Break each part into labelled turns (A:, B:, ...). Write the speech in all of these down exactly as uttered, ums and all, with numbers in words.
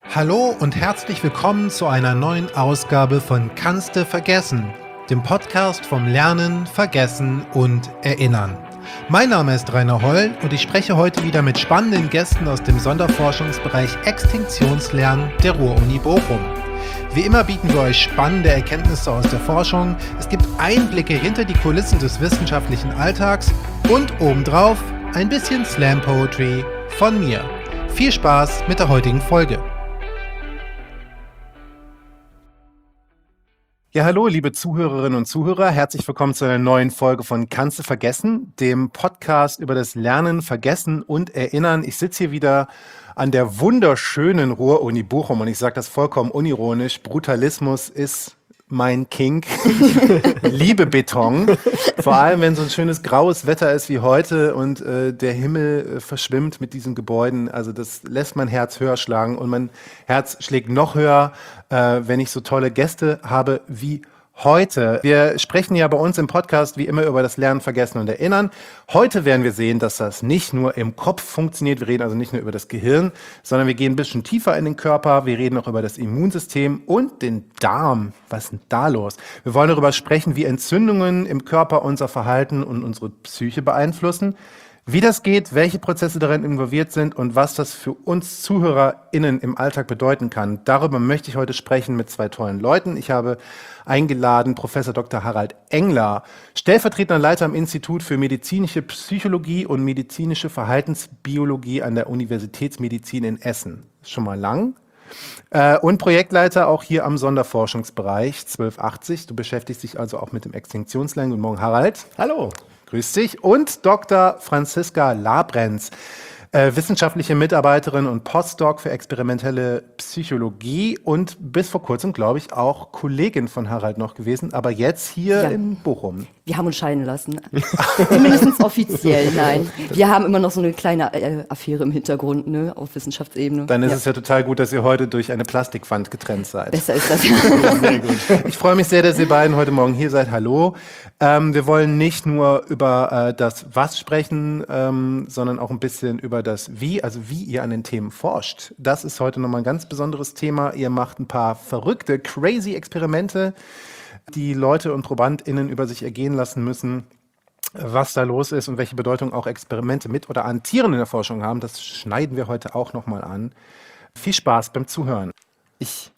A: Hallo und herzlich willkommen zu einer neuen Ausgabe von Kannste vergessen, dem Podcast vom Lernen, Vergessen und Erinnern. Mein Name ist Rainer Holl und ich spreche heute wieder mit spannenden Gästen aus dem Sonderforschungsbereich Extinktionslernen der Ruhr-Uni Bochum. Wie immer bieten wir euch spannende Erkenntnisse aus der Forschung, es gibt Einblicke hinter die Kulissen des wissenschaftlichen Alltags und obendrauf ein bisschen Slam Poetry von mir. Viel Spaß mit der heutigen Folge. Ja, hallo, liebe Zuhörerinnen und Zuhörer. Herzlich willkommen zu einer neuen Folge von Kannste vergessen, dem Podcast über das Lernen, Vergessen und Erinnern. Ich sitze hier wieder an der wunderschönen Ruhr-Uni Bochum und ich sage das vollkommen unironisch. Brutalismus ist mein Kink. Liebe Beton. Vor allem, wenn so ein schönes graues Wetter ist wie heute und äh, der Himmel äh, verschwimmt mit diesen Gebäuden. Also das lässt mein Herz höher schlagen und mein Herz schlägt noch höher, äh, wenn ich so tolle Gäste habe wie heute. Wir sprechen ja bei uns im Podcast wie immer über das Lernen, Vergessen und Erinnern. Heute werden wir sehen, dass das nicht nur im Kopf funktioniert. Wir reden also nicht nur über das Gehirn, sondern wir gehen ein bisschen tiefer in den Körper. Wir reden auch über das Immunsystem und den Darm. Was ist denn da los? Wir wollen darüber sprechen, wie Entzündungen im Körper unser Verhalten und unsere Psyche beeinflussen. Wie das geht, welche Prozesse darin involviert sind und was das für uns ZuhörerInnen im Alltag bedeuten kann. Darüber möchte ich heute sprechen mit zwei tollen Leuten. Ich habe eingeladen Professor Doktor Harald Engler, stellvertretender Leiter am Institut für medizinische Psychologie und medizinische Verhaltensbiologie an der Universitätsmedizin in Essen. Schon mal lang. Und Projektleiter auch hier am Sonderforschungsbereich zwölf achtzig. Du beschäftigst dich also auch mit dem Extinktionslernen. Guten Morgen, Harald.
B: Hallo.
A: Grüß dich. Und Doktor Franziska Labrenz, äh, wissenschaftliche Mitarbeiterin und Postdoc für experimentelle Psychologie und bis vor kurzem, glaube ich, auch Kollegin von Harald noch gewesen, aber jetzt hier
C: Ja.
A: in Bochum.
C: Wir haben uns scheiden lassen. Zumindest offiziell, nein. Wir haben immer noch so eine kleine äh, Affäre im Hintergrund, ne, auf Wissenschaftsebene.
A: Dann ist
C: ja.
A: es ja total gut, dass ihr heute durch eine Plastikwand getrennt seid.
C: Besser ist das.
B: Sehr gut.
A: Ich freue mich sehr, dass ihr beiden heute Morgen hier seid. Hallo. Ähm, wir wollen nicht nur über äh, das Was sprechen, ähm, sondern auch ein bisschen über das Wie, also wie ihr an den Themen forscht. Das ist heute nochmal ein ganz besonderes Thema. Ihr macht ein paar verrückte, crazy Experimente, die Leute und ProbandInnen über sich ergehen lassen müssen, was da los ist und welche Bedeutung auch Experimente mit oder an Tieren in der Forschung haben. Das schneiden wir heute auch nochmal an. Viel Spaß beim Zuhören. Ich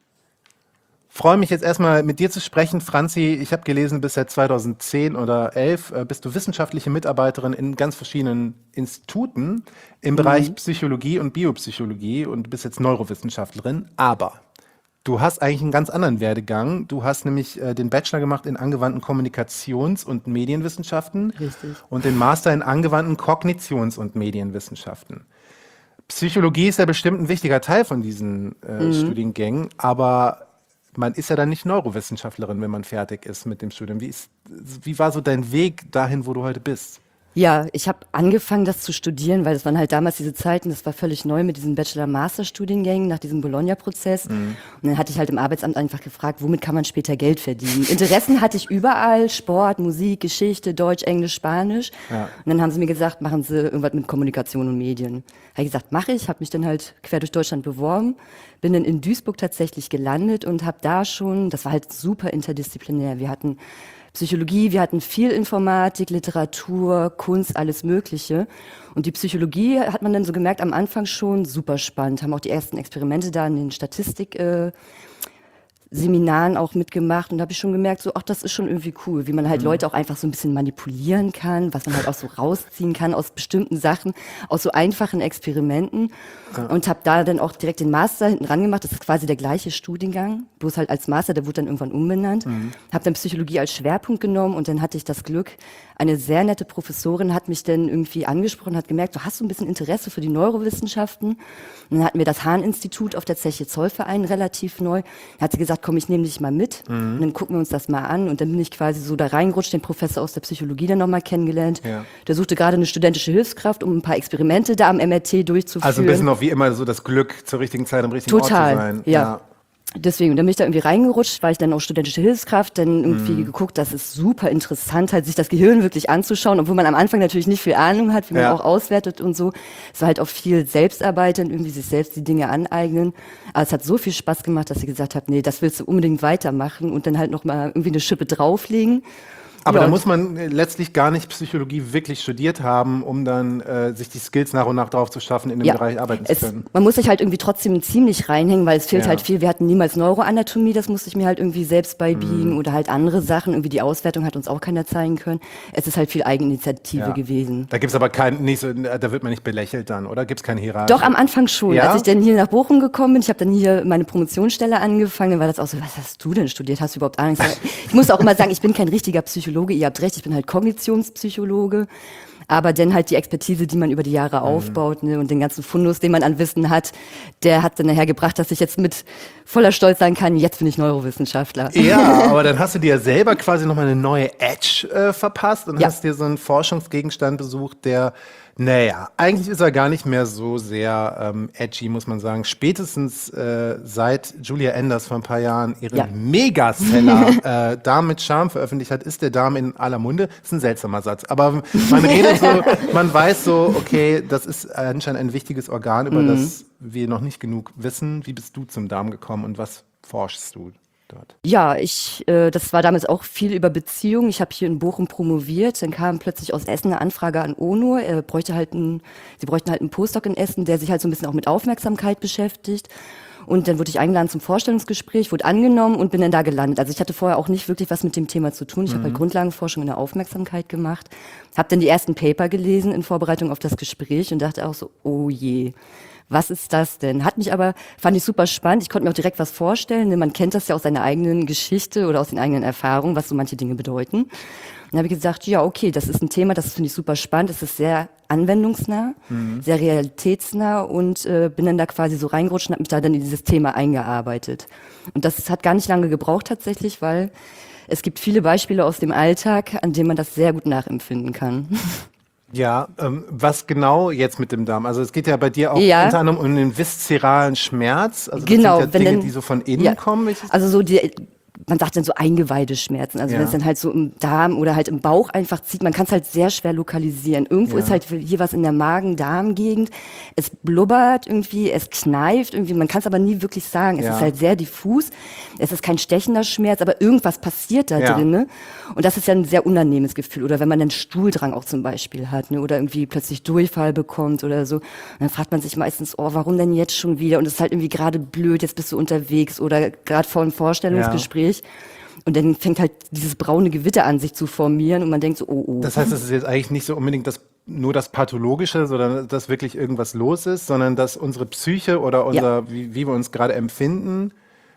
A: freue mich jetzt erstmal mit dir zu sprechen, Franzi. Ich habe gelesen, bis seit zweitausendzehn oder elf äh, bist du wissenschaftliche Mitarbeiterin in ganz verschiedenen Instituten im Bereich
C: Mhm.
A: Psychologie und Biopsychologie und du bist jetzt Neurowissenschaftlerin. Aber du hast eigentlich einen ganz anderen Werdegang. Du hast nämlich äh, den Bachelor gemacht in angewandten Kommunikations- und Medienwissenschaften
C: Richtig.
A: und den Master in angewandten Kognitions- und Medienwissenschaften. Psychologie ist ja bestimmt ein wichtiger Teil von diesen äh, Studiengängen, aber man ist ja dann nicht Neurowissenschaftlerin, wenn man fertig ist mit dem Studium. Wie, ist, wie war so dein Weg dahin, wo du heute bist?
C: Ja, ich habe angefangen, das zu studieren, weil das waren halt damals diese Zeiten, das war völlig neu mit diesen Bachelor-Master-Studiengängen nach diesem Bologna-Prozess. Und dann hatte ich halt im Arbeitsamt einfach gefragt, womit kann man später Geld verdienen? Interessen hatte ich überall, Sport, Musik, Geschichte, Deutsch, Englisch, Spanisch.
A: Ja.
C: Und dann haben sie mir gesagt, machen Sie irgendwas mit Kommunikation und Medien. Habe ich gesagt, mache ich, habe mich dann halt quer durch Deutschland beworben, bin dann in Duisburg tatsächlich gelandet und habe da schon, das war halt super interdisziplinär, wir hatten Psychologie, wir hatten viel Informatik, Literatur, Kunst, alles Mögliche. Und die Psychologie hat man dann so gemerkt, am Anfang schon super spannend. Haben auch die ersten Experimente da in den Statistik äh, Seminaren auch mitgemacht und da habe ich schon gemerkt, so, ach, das ist schon irgendwie cool, wie man halt Leute auch einfach so ein bisschen manipulieren kann, was man halt auch so rausziehen kann aus bestimmten Sachen, aus so einfachen Experimenten. Ja. Und habe da dann auch direkt den Master hinten ran gemacht. Das ist quasi der gleiche Studiengang, bloß halt als Master, der wurde dann irgendwann umbenannt. Mhm. Habe dann Psychologie als Schwerpunkt genommen und dann hatte ich das Glück, eine sehr nette Professorin hat mich dann irgendwie angesprochen, hat gemerkt, du hast so ein bisschen Interesse für die Neurowissenschaften. Und dann hatten wir das Hahn-Institut auf der Zeche Zollverein relativ neu. Dann hat sie gesagt, komm, ich nehme dich mal mit. Mhm. Und dann gucken wir uns das mal an. Und dann bin ich quasi so da reingerutscht, den Professor aus der Psychologie dann nochmal kennengelernt. Ja. Der suchte gerade eine studentische Hilfskraft, um ein paar Experimente da am M R T durchzuführen.
A: Also ein bisschen auch wie immer so das Glück, zur richtigen Zeit am richtigen
C: Total,
A: Ort zu sein.
C: Ja. Deswegen, da bin ich da irgendwie reingerutscht, war ich dann auch studentische Hilfskraft, dann irgendwie mhm. geguckt, das ist super interessant, halt sich das Gehirn wirklich anzuschauen, obwohl man am Anfang natürlich nicht viel Ahnung hat, wie man ja. auch auswertet und so. Es war halt auch viel Selbstarbeit und irgendwie sich selbst die Dinge aneignen. Aber es hat so viel Spaß gemacht, dass ich gesagt habe, nee, das willst du unbedingt weitermachen und dann halt nochmal irgendwie eine Schippe drauflegen.
A: Aber ja, da muss man letztlich gar nicht Psychologie wirklich studiert haben, um dann äh, sich die Skills nach und nach drauf zu schaffen, in dem
C: ja,
A: Bereich arbeiten
C: es,
A: zu können.
C: Man muss sich halt irgendwie trotzdem ziemlich reinhängen, weil es fehlt ja. halt viel. Wir hatten niemals Neuroanatomie, das musste ich mir halt irgendwie selbst beibiegen mhm. oder halt andere Sachen. Irgendwie die Auswertung hat uns auch keiner zeigen können. Es ist halt viel Eigeninitiative ja. gewesen.
A: Da gibt's aber kein, nicht so, da wird man nicht belächelt dann, oder? Gibt's keine Hierarchie?
C: Doch, am Anfang schon. Ja? Als ich dann hier nach Bochum gekommen bin, ich habe dann hier meine Promotionsstelle angefangen, dann war das auch so, was hast du denn studiert? Hast du überhaupt Angst? Ich muss auch immer sagen, ich bin kein richtiger Psychologe, ihr habt recht, ich bin halt Kognitionspsychologe, aber dann halt die Expertise, die man über die Jahre mhm. aufbaut, ne, und den ganzen Fundus, den man an Wissen hat, der hat dann nachher gebracht, dass ich jetzt mit voller Stolz sagen kann, jetzt bin ich Neurowissenschaftler.
A: Ja, aber dann hast du dir ja selber quasi nochmal eine neue Edge äh, verpasst und
C: ja.
A: hast dir so einen Forschungsgegenstand besucht, der, naja, eigentlich ist er gar nicht mehr so sehr ähm, edgy, muss man sagen. Spätestens äh, seit Julia Enders vor ein paar Jahren ihren ja. Megaseller äh, Darm mit Charme veröffentlicht hat, ist der Darm in aller Munde. Das ist ein seltsamer Satz, aber man redet so, man weiß so, okay, das ist anscheinend ein wichtiges Organ, über mhm. das wir noch nicht genug wissen. Wie bist du zum Darm gekommen und was forschst du dort?
C: Ja, ich, äh, das war damals auch viel über Beziehungen. Ich habe hier in Bochum promoviert, dann kam plötzlich aus Essen eine Anfrage an ONUR. Er bräuchte halt einen, sie bräuchten halt einen Postdoc in Essen, der sich halt so ein bisschen auch mit Aufmerksamkeit beschäftigt. Und dann wurde ich eingeladen zum Vorstellungsgespräch, wurde angenommen und bin dann da gelandet. Also ich hatte vorher auch nicht wirklich was mit dem Thema zu tun. Ich mhm. habe halt Grundlagenforschung in der Aufmerksamkeit gemacht, habe dann die ersten Paper gelesen in Vorbereitung auf das Gespräch und dachte auch so, oh je, was ist das denn? Hat mich aber, fand ich super spannend. Ich konnte mir auch direkt was vorstellen. Ne? Man kennt das ja aus seiner eigenen Geschichte oder aus den eigenen Erfahrungen, was so manche Dinge bedeuten. Dann habe ich gesagt, ja, okay, das ist ein Thema, das finde ich super spannend. Es ist sehr anwendungsnah, mhm. sehr realitätsnah und äh, bin dann da quasi so reingerutscht und habe mich da dann in dieses Thema eingearbeitet. Und das hat gar nicht lange gebraucht tatsächlich, weil es gibt viele Beispiele aus dem Alltag, an denen man das sehr gut nachempfinden kann.
A: Ja, ähm, was genau jetzt mit dem Darm? Also es geht ja bei dir auch
C: ja.
A: unter anderem um den viszeralen Schmerz. Also das
C: genau,
A: sind ja
C: wenn
A: Dinge,
C: denn,
A: die so von innen
C: ja.
A: kommen.
C: Also so die, man sagt dann so Eingeweideschmerzen, also
A: ja.
C: wenn es dann halt so im Darm oder halt im Bauch einfach zieht, man kann es halt sehr schwer lokalisieren. Irgendwo
A: ja.
C: ist halt hier was in der Magen-Darm-Gegend, es blubbert irgendwie, es kneift irgendwie, man kann es aber nie wirklich sagen. Es
A: ja.
C: ist halt sehr diffus, es ist kein stechender Schmerz, aber irgendwas passiert da
A: ja.
C: drin, ne? Und das ist ja ein sehr unangenehmes Gefühl. Oder wenn man einen Stuhldrang auch zum Beispiel hat, ne? Oder irgendwie plötzlich Durchfall bekommt oder so, und dann fragt man sich meistens, oh, warum denn jetzt schon wieder? Und es ist halt irgendwie gerade blöd, jetzt bist du unterwegs oder gerade vor einem Vorstellungsgespräch. Ja. Und dann fängt halt dieses braune Gewitter an, sich zu formieren und man denkt so, oh, oh.
A: Das heißt, es ist jetzt eigentlich nicht so unbedingt das, nur das Pathologische, sondern dass wirklich irgendwas los ist, sondern dass unsere Psyche oder unser, ja. wie, wie wir uns gerade empfinden,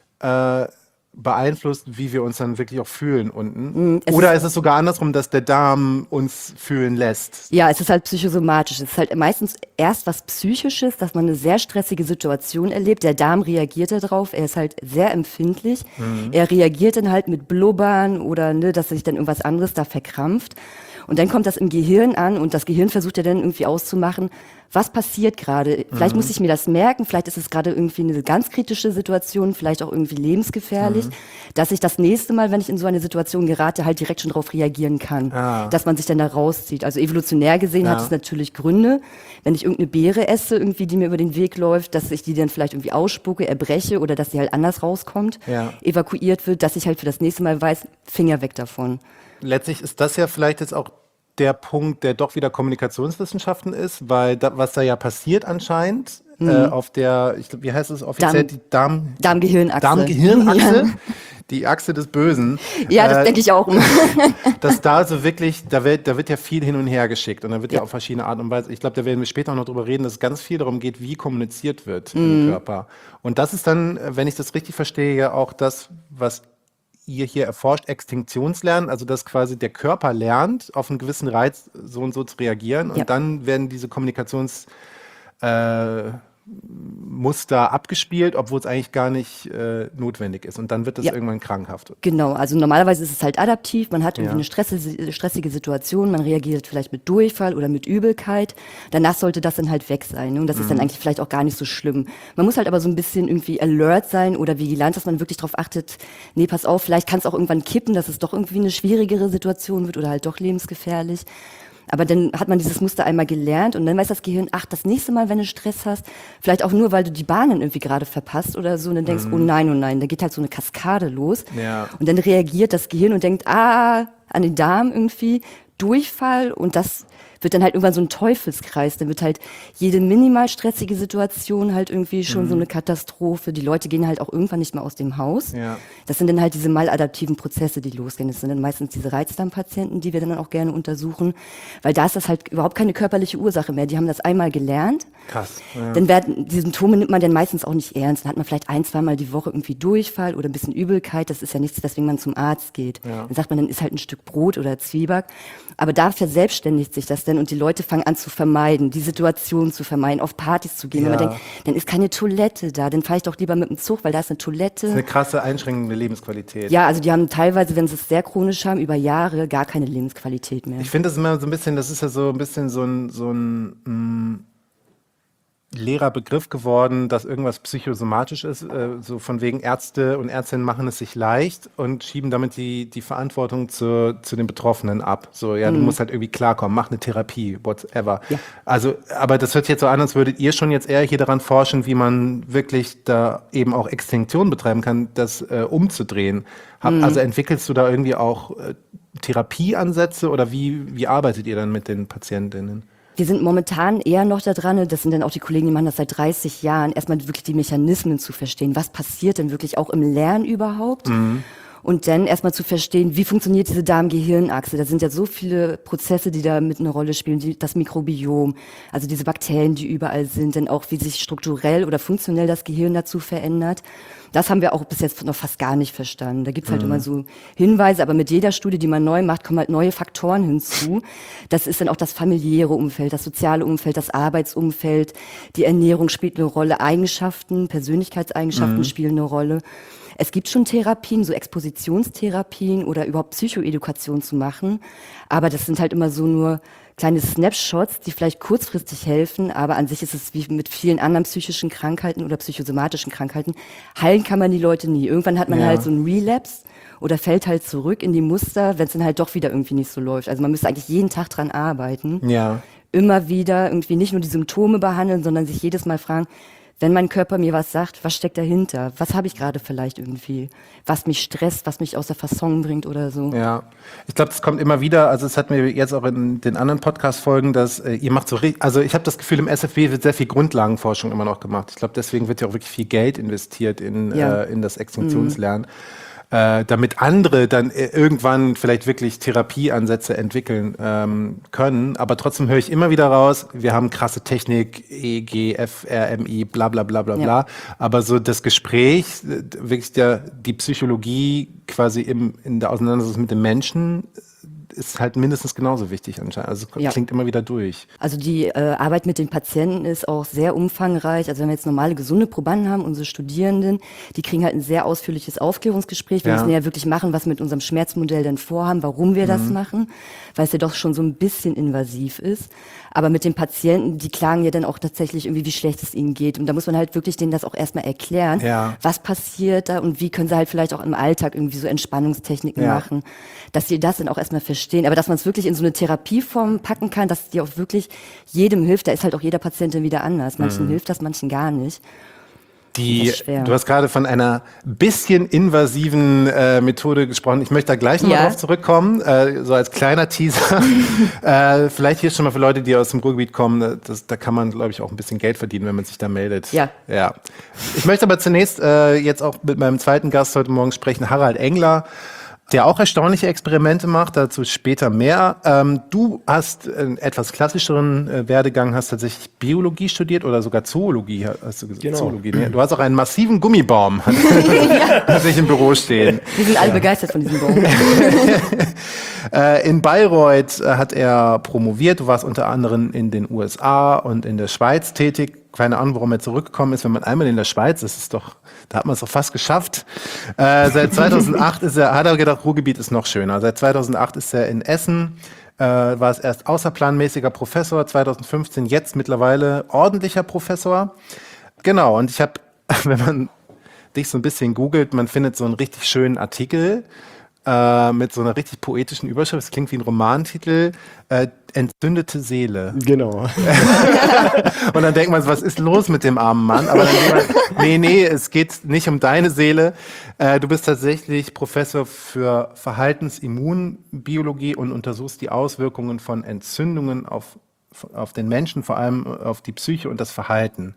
A: äh, beeinflusst, wie wir uns dann wirklich auch fühlen unten. Es Oder ist, ist es sogar andersrum, dass der Darm uns fühlen lässt?
C: Ja, es ist halt psychosomatisch. Es ist halt meistens erst was Psychisches, dass man eine sehr stressige Situation erlebt. Der Darm reagiert darauf. Er ist halt sehr empfindlich. Mhm. Er reagiert dann halt mit Blubbern oder ne, dass sich dann irgendwas anderes da verkrampft. Und dann kommt das im Gehirn an und das Gehirn versucht ja dann irgendwie auszumachen, was passiert gerade. Vielleicht mhm. muss ich mir das merken, vielleicht ist es gerade irgendwie eine ganz kritische Situation, vielleicht auch irgendwie lebensgefährlich, mhm. dass ich das nächste Mal, wenn ich in so eine Situation gerate, halt direkt schon darauf reagieren kann, ah. dass man sich dann da rauszieht. Also evolutionär gesehen ja. hat es natürlich Gründe, wenn ich irgendeine Beere esse, irgendwie, die mir über den Weg läuft, dass ich die dann vielleicht irgendwie ausspucke, erbreche oder dass sie halt anders rauskommt, ja. evakuiert wird, dass ich halt für das nächste Mal weiß, Finger weg davon.
A: Letztlich ist das ja vielleicht jetzt auch der Punkt, der doch wieder Kommunikationswissenschaften ist, weil da, was da ja passiert anscheinend mhm. äh, auf der, ich glaube, wie heißt es offiziell,
C: Darm,
A: die Darm,
C: Darm-Gehirnachse.
A: Darm-Gehirnachse,
C: ja.
A: die Achse des Bösen.
C: Ja, das äh, denke ich auch.
A: Dass da so wirklich, da wird, da wird ja viel hin und her geschickt und da wird ja,
C: ja
A: auf verschiedene Art und Weise, ich glaube, da werden wir später auch noch drüber reden, dass es ganz viel darum geht, wie kommuniziert wird mhm. im Körper. Und das ist dann, wenn ich das richtig verstehe, ja auch das, was ihr hier erforscht, Extinktionslernen, also dass quasi der Körper lernt, auf einen gewissen Reiz so und so zu reagieren und ja. dann werden diese Kommunikations äh, Muster abgespielt, obwohl es eigentlich gar nicht äh, notwendig ist. Und dann wird es
C: Ja.
A: irgendwann krankhaft.
C: Genau, also normalerweise ist es halt adaptiv, man hat irgendwie
A: Ja.
C: eine stressige, stressige Situation, man reagiert vielleicht mit Durchfall oder mit Übelkeit, danach sollte das dann halt weg sein, ne? Und das ist dann eigentlich vielleicht auch gar nicht so schlimm. Man muss halt aber so ein bisschen irgendwie alert sein oder vigilant, dass man wirklich darauf achtet, nee, pass auf, vielleicht kann es auch irgendwann kippen, dass es doch irgendwie eine schwierigere Situation wird oder halt doch lebensgefährlich. Aber dann hat man dieses Muster einmal gelernt und dann weiß das Gehirn, ach, das nächste Mal, wenn du Stress hast, vielleicht auch nur, weil du die Bahnen irgendwie gerade verpasst oder so, und dann denkst, oh nein, oh nein, da geht halt so eine Kaskade los.
A: Ja.
C: Und dann reagiert das Gehirn und denkt, ah, an den Darm irgendwie, Durchfall, und das wird dann halt irgendwann so ein Teufelskreis. Dann wird halt jede minimal stressige Situation halt irgendwie schon so eine Katastrophe. Die Leute gehen halt auch irgendwann nicht mehr aus dem Haus.
A: Ja.
C: Das sind dann halt diese maladaptiven Prozesse, die losgehen. Das sind dann meistens diese Reizdarmpatienten, die wir dann auch gerne untersuchen, weil da ist das halt überhaupt keine körperliche Ursache mehr. Die haben das einmal gelernt.
A: Krass. Ja.
C: Dann werden, die Symptome nimmt man dann meistens auch nicht ernst. Dann hat man vielleicht ein, zweimal die Woche irgendwie Durchfall oder ein bisschen Übelkeit. Das ist ja nichts, weswegen man zum Arzt geht.
A: Ja.
C: Dann sagt man, dann ist halt ein Stück Brot oder Zwieback. Aber da verselbstständigt sich das dann und die Leute fangen an zu vermeiden, die Situation zu vermeiden, auf Partys zu gehen.
A: Ja.
C: Wenn man denkt, dann ist keine Toilette da, dann fahre ich doch lieber mit dem Zug, weil da ist eine Toilette.
A: Das ist eine krasse einschränkende Lebensqualität.
C: Ja, also die haben teilweise, wenn sie es sehr chronisch haben, über Jahre gar keine Lebensqualität mehr.
A: Ich finde das immer so ein bisschen, das ist ja so ein bisschen so ein, so ein mh, leerer Begriff geworden, dass irgendwas psychosomatisch ist, äh, so von wegen Ärzte und Ärztinnen machen es sich leicht und schieben damit die, die Verantwortung zu, zu den Betroffenen ab. So, ja, du musst halt irgendwie klarkommen, mach eine Therapie, whatever.
C: Ja.
A: Also, aber das hört sich jetzt so an, als würdet ihr schon jetzt eher hier daran forschen, wie man wirklich da eben auch Extinktion betreiben kann, das äh, umzudrehen. Hab, Also entwickelst du da irgendwie auch äh, Therapieansätze oder wie, wie arbeitet ihr dann mit den Patientinnen?
C: Wir sind momentan eher noch da dran, das sind dann auch die Kollegen, die machen das seit dreißig Jahren, erstmal wirklich die Mechanismen zu verstehen. Was passiert denn wirklich auch im Lernen überhaupt? Und dann erstmal zu verstehen, wie funktioniert diese Darm-Gehirn-Achse. Da sind ja so viele Prozesse, die da mit eine Rolle spielen. Die, das Mikrobiom, also diese Bakterien, die überall sind, dann auch, wie sich strukturell oder funktionell das Gehirn dazu verändert. Das haben wir auch bis jetzt noch fast gar nicht verstanden. Da gibt's halt immer so Hinweise, aber mit jeder Studie, die man neu macht, kommen halt neue Faktoren hinzu. Das ist dann auch das familiäre Umfeld, das soziale Umfeld, das Arbeitsumfeld, die Ernährung spielt eine Rolle, Eigenschaften, Persönlichkeitseigenschaften spielen eine Rolle. Es gibt schon Therapien, so Expositionstherapien oder überhaupt Psychoedukation zu machen, aber das sind halt immer so nur kleine Snapshots, die vielleicht kurzfristig helfen, aber an sich ist es wie mit vielen anderen psychischen Krankheiten oder psychosomatischen Krankheiten. Heilen kann man die Leute nie. Irgendwann hat man
A: Ja.
C: halt so einen Relapse oder fällt halt zurück in die Muster, wenn es dann halt doch wieder irgendwie nicht so läuft. Also man müsste eigentlich jeden Tag dran arbeiten.
A: Ja.
C: Immer wieder irgendwie nicht nur die Symptome behandeln, sondern sich jedes Mal fragen, wenn mein Körper mir was sagt, was steckt dahinter? Was habe ich gerade vielleicht irgendwie? Was mich stresst, was mich aus der Fasson bringt oder so.
A: Ja, ich glaube, das kommt immer wieder, also es hatten wir jetzt auch in den anderen Podcast-Folgen, dass äh, ihr macht so, ri- also ich habe das Gefühl, im S F B wird sehr viel Grundlagenforschung immer noch gemacht. Ich glaube, deswegen wird ja auch wirklich viel Geld investiert in,
C: Ja.
A: äh, in das Extinktionslernen, äh, damit andere dann äh, irgendwann vielleicht wirklich Therapieansätze entwickeln ähm, können. Aber trotzdem höre ich immer wieder raus, wir haben krasse Technik, E E G, F R M I, bla bla bla bla
C: Ja.
A: bla. Aber so das Gespräch, äh, wirklich der, die Psychologie quasi im, in der Auseinandersetzung mit dem Menschen ist halt mindestens genauso wichtig anscheinend. Also es
C: Ja.
A: klingt immer wieder durch.
C: Also die äh, Arbeit mit den Patienten ist auch sehr umfangreich. Also wenn wir jetzt normale gesunde Probanden haben, unsere Studierenden, die kriegen halt ein sehr ausführliches Aufklärungsgespräch. Wir
A: Ja.
C: müssen ja wirklich machen, was wir mit unserem Schmerzmodell denn vorhaben, warum wir das
A: Mhm.
C: machen, weil es ja doch schon so ein bisschen invasiv ist. Aber mit den Patienten, die klagen ja dann auch tatsächlich irgendwie, wie schlecht es ihnen geht. Und da muss man halt wirklich denen das auch erstmal erklären,
A: Ja.
C: was passiert da und wie können sie halt vielleicht auch im Alltag irgendwie so Entspannungstechniken
A: Ja.
C: machen, dass sie das dann auch erstmal verstehen. Aber dass man es wirklich in so eine Therapieform packen kann, dass die auch wirklich jedem hilft, da ist halt auch jeder Patientin wieder anders. Manchen hilft das, manchen gar nicht.
A: Die,
C: Das ist schwer.
A: du hast gerade von einer bisschen invasiven äh, Methode gesprochen. Ich möchte da gleich nochmal
C: Ja.
A: drauf zurückkommen, äh, so als kleiner Teaser. äh, vielleicht hier schon mal für Leute, die aus dem Ruhrgebiet kommen, das, da kann man, glaube ich, auch ein bisschen Geld verdienen, wenn man sich da meldet.
C: Ja.
A: Ja. Ich möchte aber zunächst äh, jetzt auch mit meinem zweiten Gast heute Morgen sprechen, Harald Engler, der auch erstaunliche Experimente macht, dazu später mehr. Ähm, du hast einen etwas klassischeren äh, Werdegang, hast tatsächlich Biologie studiert oder sogar Zoologie, hast du gesagt?
B: Genau.
A: Zoologie, ne? Du hast auch einen massiven Gummibaum, hat sich im Büro stehen.
C: Wir sind alle begeistert von diesem Baum.
A: Äh, in Bayreuth äh, hat er promoviert, du warst unter anderem in den U S A und in der Schweiz tätig. keine Ahnung, warum er zurückgekommen ist. Wenn man einmal in der Schweiz ist, ist doch, da hat man es doch fast geschafft. Äh, seit zweitausendacht ist er, hat er gedacht, Ruhrgebiet ist noch schöner. Seit zweitausendacht ist er in Essen, äh, war es erst außerplanmäßiger Professor, zweitausendfünfzehn jetzt mittlerweile ordentlicher Professor. Genau, und ich habe, wenn man dich so ein bisschen googelt, man findet so einen richtig schönen Artikel, Äh, mit so einer richtig poetischen Überschrift. Es klingt wie ein Romantitel. Äh, entzündete Seele.
B: Genau.
A: Und dann denkt man, was ist los mit dem armen Mann? Aber dann denkt man, nee, nee, es geht nicht um deine Seele. Äh, du bist tatsächlich Professor für Verhaltensimmunbiologie und untersuchst die Auswirkungen von Entzündungen auf, auf den Menschen, vor allem auf die Psyche und das Verhalten.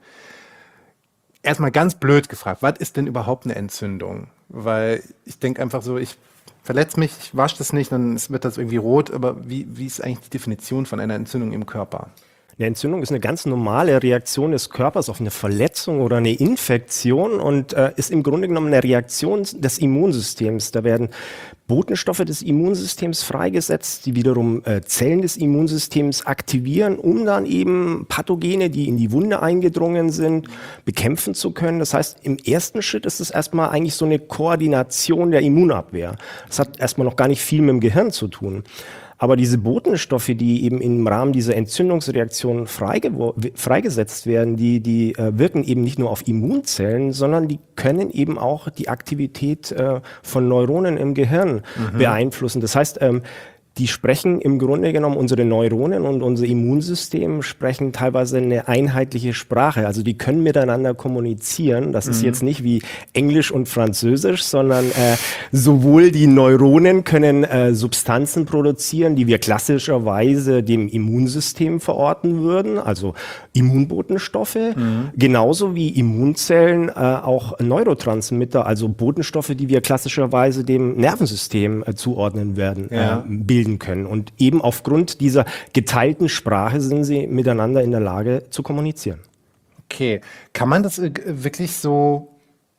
A: Erstmal ganz blöd gefragt, was ist denn überhaupt eine Entzündung? Weil ich denke einfach so, ich verletze mich, ich wasche das nicht, dann wird das irgendwie rot. Aber wie, wie ist eigentlich die Definition von einer Entzündung im Körper?
B: Eine Entzündung ist eine ganz normale Reaktion des Körpers auf eine Verletzung oder eine Infektion und äh, ist im Grunde genommen eine Reaktion des Immunsystems. Da werden Botenstoffe des Immunsystems freigesetzt, die wiederum äh, Zellen des Immunsystems aktivieren, um dann eben Pathogene, die in die Wunde eingedrungen sind, bekämpfen zu können. Das heißt, im ersten Schritt ist es erstmal eigentlich so eine Koordination der Immunabwehr. Das hat erstmal noch gar nicht viel mit dem Gehirn zu tun. Aber diese Botenstoffe, die eben im Rahmen dieser Entzündungsreaktion freigesetzt werden, die, die äh, wirken eben nicht nur auf Immunzellen, sondern die können eben auch die Aktivität äh, von Neuronen im Gehirn mhm. beeinflussen. Das heißt, ähm, die sprechen im Grunde genommen, unsere Neuronen und unser Immunsystem sprechen teilweise eine einheitliche Sprache. Also die können miteinander kommunizieren. Das mhm. ist jetzt nicht wie Englisch und Französisch, sondern äh, sowohl die Neuronen können äh, Substanzen produzieren, die wir klassischerweise dem Immunsystem verorten würden, also Immunbotenstoffe, mhm. genauso wie Immunzellen äh, auch Neurotransmitter, also Botenstoffe, die wir klassischerweise dem Nervensystem äh, zuordnen werden,
A: ja.
B: äh, bilden können. Und eben aufgrund dieser geteilten Sprache sind sie miteinander in der Lage zu kommunizieren.
A: Okay, kann man das wirklich so,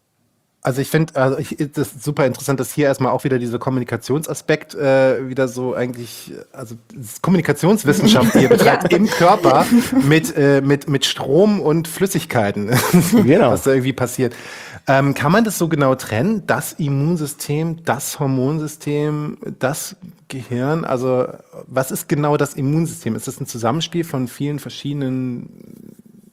A: also ich finde, also ich, das ist super interessant, dass hier erstmal auch wieder dieser Kommunikationsaspekt äh, wieder so eigentlich, also Kommunikationswissenschaft hier betreibt im Körper mit, äh, mit, mit Strom und Flüssigkeiten,
B: genau.
A: was da irgendwie passiert. Ähm, kann man das so genau trennen? Das Immunsystem, das Hormonsystem, das Gehirn? Also was ist genau das Immunsystem? Ist das ein Zusammenspiel von vielen verschiedenen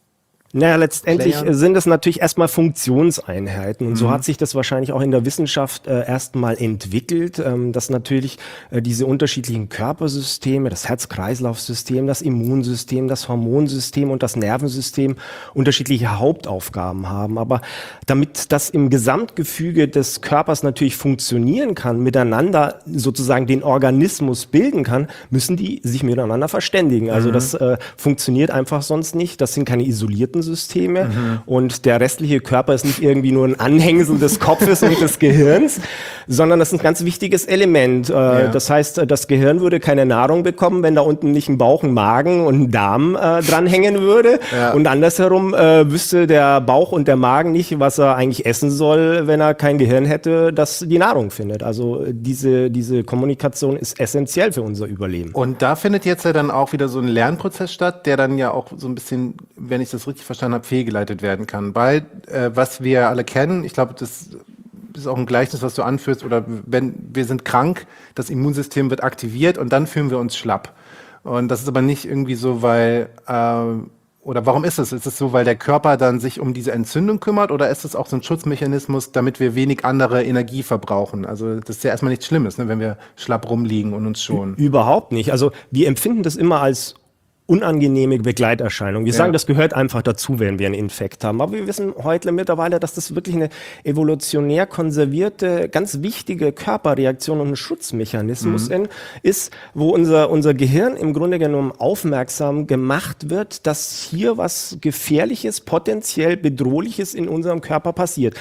B: Naja, letztendlich
A: Playern?
B: sind es natürlich erstmal Funktionseinheiten und
A: Mhm.
B: so hat sich das wahrscheinlich auch in der Wissenschaft äh, erstmal entwickelt, ähm, dass natürlich äh, diese unterschiedlichen Körpersysteme, das Herz-Kreislauf-System, das Immunsystem, das Hormonsystem und das Nervensystem unterschiedliche Hauptaufgaben haben. Aber damit das im Gesamtgefüge des Körpers natürlich funktionieren kann, miteinander sozusagen den Organismus bilden kann, müssen die sich miteinander verständigen. Also
A: Mhm.
B: das äh, funktioniert einfach sonst nicht. Das sind keine isolierten Systeme
A: Mhm.
B: und der restliche Körper ist nicht irgendwie nur ein Anhängsel des Kopfes und des Gehirns, sondern das ist ein ganz wichtiges Element. Äh,
A: Ja.
B: Das heißt, das Gehirn würde keine Nahrung bekommen, wenn da unten nicht ein Bauch, ein Magen und ein Darm äh, dranhängen würde.
A: Ja.
B: Und andersherum äh, wüsste der Bauch und der Magen nicht, was er eigentlich essen soll, wenn er kein Gehirn hätte, das die Nahrung findet. Also äh, diese, diese Kommunikation ist essentiell für unser Überleben.
A: Und da findet jetzt ja dann auch wieder so ein Lernprozess statt, der dann ja auch so ein bisschen, wenn ich das richtig verstanden habe, fehlgeleitet werden kann. Weil, äh, was wir alle kennen, ich glaube, das ist auch ein Gleichnis, was du anführst, oder wenn wir sind krank, das Immunsystem wird aktiviert und dann fühlen wir uns schlapp. Und das ist aber nicht irgendwie so, weil, äh, oder warum ist es? Ist es so, weil der Körper dann sich um diese Entzündung kümmert, oder ist es auch so ein Schutzmechanismus, damit wir wenig andere Energie verbrauchen? Also das ist ja erstmal nichts Schlimmes, ne, wenn wir schlapp rumliegen und uns schonen.
B: Überhaupt nicht. Also wir empfinden das immer als unangenehme Begleiterscheinung. Wir
A: Ja.
B: sagen, das gehört einfach dazu, wenn wir einen Infekt haben. Aber wir wissen heute mittlerweile, dass das wirklich eine evolutionär konservierte, ganz wichtige Körperreaktion und ein Schutzmechanismus in, ist, wo unser, unser Gehirn im Grunde genommen aufmerksam gemacht wird, dass hier was Gefährliches, potenziell Bedrohliches in unserem Körper passiert.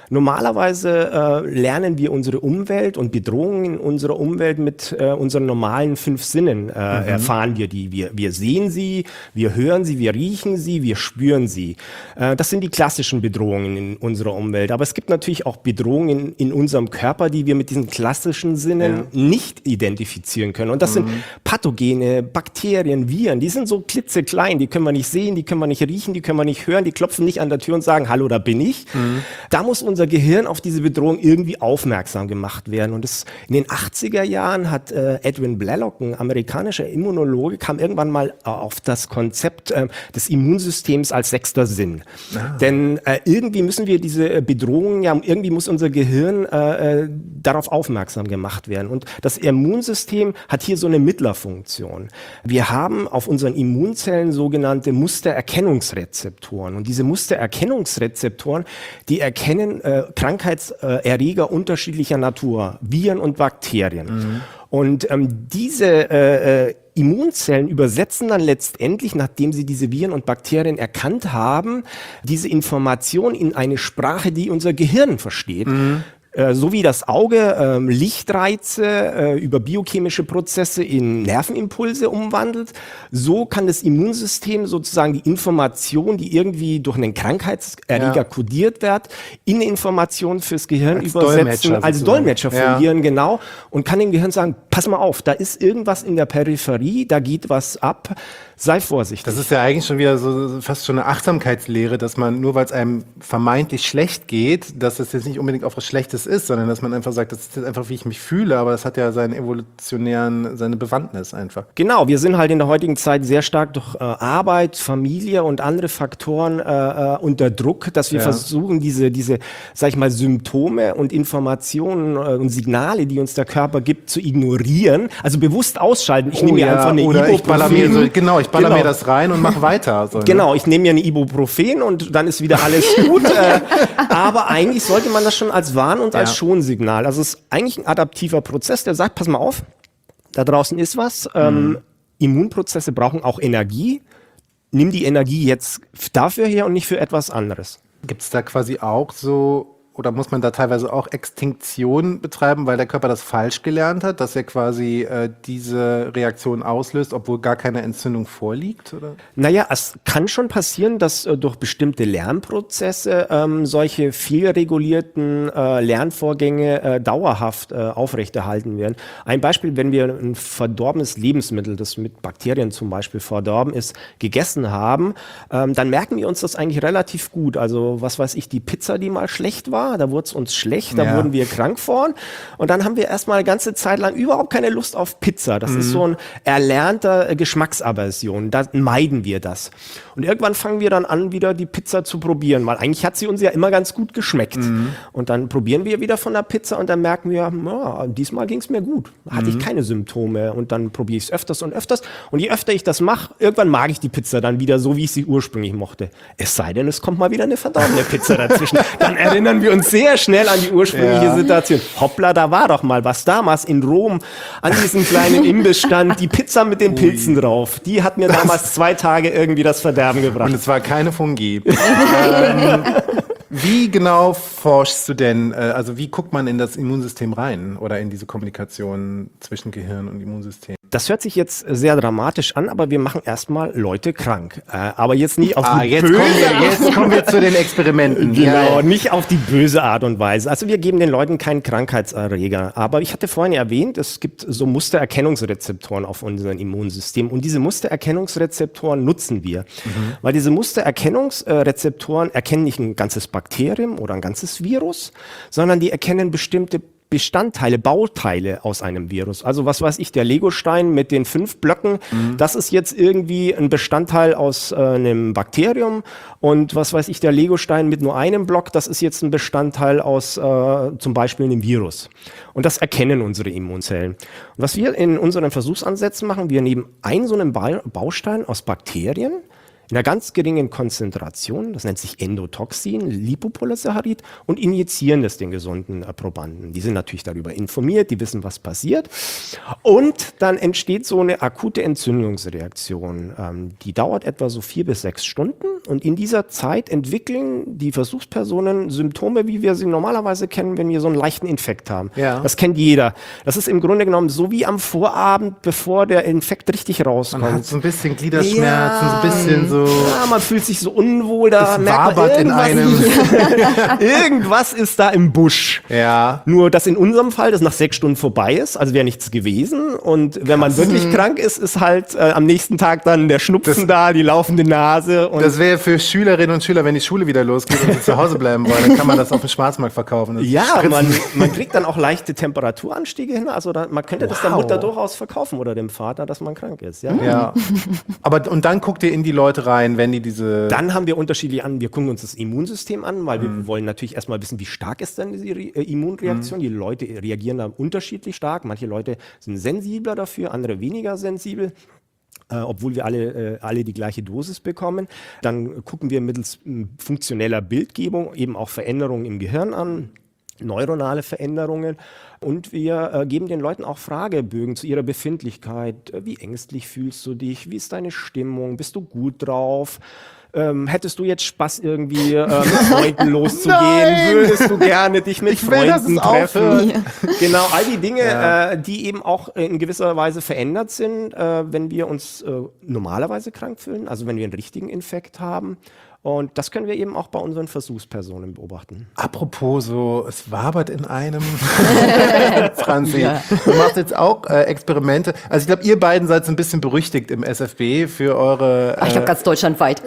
B: Normalerweise äh, lernen wir unsere Umwelt und Bedrohungen in unserer Umwelt mit äh, unseren normalen fünf Sinnen. Äh, mhm. Erfahren wir die. Wir, wir sehen sie, wir hören sie, wir riechen sie, wir spüren sie. Äh, das sind die klassischen Bedrohungen in unserer Umwelt. Aber es gibt natürlich auch Bedrohungen in, in unserem Körper, die wir mit diesen klassischen Sinnen ja. nicht identifizieren können. Und das mhm. sind Pathogene, Bakterien, Viren. Die sind so klitzeklein. Die können wir nicht sehen, die können wir nicht riechen, die können wir nicht hören. Die klopfen nicht an der Tür und sagen, hallo, da bin ich. Mhm. Da muss unser Gehirn auf diese Bedrohung irgendwie aufmerksam gemacht werden. Und das, in den achtziger Jahren hat äh, Edwin Blaylock, ein amerikanischer Immunologe, kam irgendwann mal äh, auf das Konzept äh, des Immunsystems als sechster Sinn. Ah. Denn äh, irgendwie müssen wir diese Bedrohungen, ja, irgendwie muss unser Gehirn äh, äh, darauf aufmerksam gemacht werden. Und das Immunsystem hat hier so eine Mittlerfunktion. Wir haben auf unseren Immunzellen sogenannte Mustererkennungsrezeptoren. Und diese Mustererkennungsrezeptoren, die erkennen äh, Krankheitserreger unterschiedlicher Natur, Viren und Bakterien. Mhm. Und ähm, diese äh, äh, Immunzellen übersetzen dann letztendlich, nachdem sie diese Viren und Bakterien erkannt haben, diese Information in eine Sprache, die unser Gehirn versteht. Mhm. So wie das Auge ähm, Lichtreize äh, über biochemische Prozesse in Nervenimpulse umwandelt, so kann das Immunsystem sozusagen die Information, die irgendwie durch einen Krankheitserreger ja. kodiert wird, in eine Information fürs Gehirn als übersetzen, Dolmetscher als Dolmetscher fungieren, ja. genau, und kann dem Gehirn sagen, pass mal auf, da ist irgendwas in der Peripherie, da geht was ab, sei vorsichtig.
A: Das ist ja eigentlich schon wieder so fast schon eine Achtsamkeitslehre, dass man, nur weil es einem vermeintlich schlecht geht, dass es jetzt nicht unbedingt auf was Schlechtes ist, sondern dass man einfach sagt, das ist jetzt einfach, wie ich mich fühle, aber das hat ja seinen evolutionären, seine Bewandtnis einfach.
B: Genau, wir sind halt in der heutigen Zeit sehr stark durch äh, Arbeit, Familie und andere Faktoren äh, unter Druck, dass wir ja. versuchen, diese, diese, sag ich mal, Symptome und Informationen äh, und Signale, die uns der Körper gibt, zu ignorieren, also bewusst ausschalten. Ich
A: oh,
B: nehme ja,
A: mir einfach eine
B: Ibuprofen.
A: Ich baller mir so, genau, ich baller genau. mir das rein und mach weiter. So, ne?
B: Genau, ich nehme mir eine Ibuprofen und dann ist wieder alles gut. äh, aber eigentlich sollte man das schon als Warn- und ja. als Schonsignal. Also es ist eigentlich ein adaptiver Prozess, der sagt, pass mal auf, da draußen ist was. Ähm, mhm. Immunprozesse brauchen auch Energie. Nimm die Energie jetzt dafür her und nicht für etwas anderes.
A: Gibt es da quasi auch so, oder muss man da teilweise auch Extinktion betreiben, weil der Körper das falsch gelernt hat, dass er quasi äh, diese Reaktion auslöst, obwohl gar keine Entzündung vorliegt? Oder?
B: Naja, es kann schon passieren, dass äh, durch bestimmte Lernprozesse ähm, solche fehlregulierten äh, Lernvorgänge äh, dauerhaft äh, aufrechterhalten werden. Ein Beispiel, wenn wir ein verdorbenes Lebensmittel, das mit Bakterien zum Beispiel verdorben ist, gegessen haben, ähm, dann merken wir uns das eigentlich relativ gut. Also was weiß ich, die Pizza, die mal schlecht war, da wurde es uns schlecht, da ja. wurden wir krank von und dann haben wir erstmal eine ganze Zeit lang überhaupt keine Lust auf Pizza. Das mhm. ist so ein erlernter Geschmacksaversion, da meiden wir das. Und irgendwann fangen wir dann an, wieder die Pizza zu probieren, weil eigentlich hat sie uns ja immer ganz gut geschmeckt. Mhm. Und dann probieren wir wieder von der Pizza und dann merken wir, ja, diesmal ging es mir gut, hatte mhm. ich keine Symptome und dann probiere ich es öfters und öfters und je öfter ich das mache, irgendwann mag ich die Pizza dann wieder so, wie ich sie ursprünglich mochte. Es sei denn, es kommt mal wieder eine verdorbene Pizza dazwischen. Dann erinnern wir uns sehr schnell an die ursprüngliche ja. Situation. Hoppla, da war doch mal was damals in Rom an diesem kleinen Imbiss stand, die Pizza mit den Pilzen Ui. drauf. Die hat mir damals zwei Tage irgendwie das Verderben gebracht.
A: Und es war keine Fungi. ähm, wie genau forschst du denn, also wie guckt man in das Immunsystem rein oder in diese Kommunikation zwischen Gehirn und Immunsystem?
B: Das hört sich jetzt sehr dramatisch an, aber wir machen erstmal Leute krank. Äh, aber jetzt nicht auf
A: ah,
B: die
A: jetzt
B: böse
A: kommen wir, Jetzt kommen wir zu den Experimenten.
B: Genau, ja. nicht auf die böse Art und Weise. Also wir geben den Leuten keinen Krankheitserreger. Aber ich hatte vorhin erwähnt, es gibt so Mustererkennungsrezeptoren auf unserem Immunsystem. Und diese Mustererkennungsrezeptoren nutzen wir. Mhm. Weil diese Mustererkennungsrezeptoren erkennen nicht ein ganzes Bakterium oder ein ganzes Virus, sondern die erkennen bestimmte Bestandteile, Bauteile aus einem Virus. Also was weiß ich, der Legostein mit den fünf Blöcken, mhm. das ist jetzt irgendwie ein Bestandteil aus äh, einem Bakterium und was weiß ich, der Legostein mit nur einem Block, das ist jetzt ein Bestandteil aus äh, zum Beispiel einem Virus. Und das erkennen unsere Immunzellen. Und was wir in unseren Versuchsansätzen machen, wir nehmen einen so einen ba- Baustein aus Bakterien, in einer ganz geringen Konzentration, das nennt sich Endotoxin, Lipopolysaccharid, und injizieren das den gesunden äh, Probanden. Die sind natürlich darüber informiert, die wissen, was passiert. Und dann entsteht so eine akute Entzündungsreaktion. Ähm, die dauert etwa so vier bis sechs Stunden. Und in dieser Zeit entwickeln die Versuchspersonen Symptome, wie wir sie normalerweise kennen, wenn wir so einen leichten Infekt haben.
A: Ja.
B: Das kennt jeder. Das ist im Grunde genommen so wie am Vorabend, bevor der Infekt richtig rauskommt.
A: Man hat so ein bisschen Gliederschmerzen,
B: Ja.
A: so ein bisschen so.
B: Ja, man fühlt sich so unwohl, da
A: Es
B: merkt man,
A: wabert in
B: irgendwas, irgendwas ist da im Busch.
A: Ja.
B: Nur, dass in unserem Fall das nach sechs Stunden vorbei ist, also wäre nichts gewesen. Und wenn man wirklich krank ist, ist halt äh, am nächsten Tag dann der Schnupfen
A: Das-
B: da, die laufende Nase. Und
A: Das wäre für Schülerinnen und Schüler, wenn die Schule wieder losgeht und sie zu Hause bleiben wollen, dann kann man das auf dem Schwarzmarkt verkaufen. Das
B: ja,
A: Spritzen.
B: man, man kriegt dann auch leichte Temperaturanstiege hin. Also da, man könnte das der
A: Wow.
B: Mutter durchaus verkaufen oder dem Vater, dass man krank ist. Ja?
A: Ja. Aber und dann guckt ihr in die Leute rein, wenn die diese.
B: Dann haben wir unterschiedlich an, wir gucken uns das Immunsystem an, weil
A: Mhm.
B: wir wollen natürlich erstmal wissen, wie stark ist denn diese Re äh, Immunreaktion.
A: Mhm.
B: Die Leute reagieren da unterschiedlich stark. Manche Leute sind sensibler dafür, andere weniger sensibel. Äh, obwohl wir alle, äh, alle die gleiche Dosis bekommen. Dann gucken wir mittels äh, funktioneller Bildgebung eben auch Veränderungen im Gehirn an, neuronale Veränderungen. Und wir äh, geben den Leuten auch Fragebögen zu ihrer Befindlichkeit. Äh, wie ängstlich fühlst du dich? Wie ist deine Stimmung? Bist du gut drauf? Ähm, hättest du jetzt Spaß irgendwie äh, mit Freunden loszugehen?
A: Nein!
B: Würdest du gerne dich mit
A: Ich will, dass
B: Freunden
A: es
B: treffen?
A: aufhört.
B: Genau, all die Dinge,
A: Ja.
B: äh, die eben auch in gewisser Weise verändert sind, äh, wenn wir uns äh, normalerweise krank fühlen, also wenn wir einen richtigen Infekt haben. Und das können wir eben auch bei unseren Versuchspersonen beobachten.
A: Apropos so, es wabert in einem. Franzi,
C: Ja.
A: du machst jetzt auch äh, Experimente. Also ich glaube, ihr beiden seid so ein bisschen berüchtigt im S F B für eure.
C: Ach, ich glaube ganz deutschlandweit.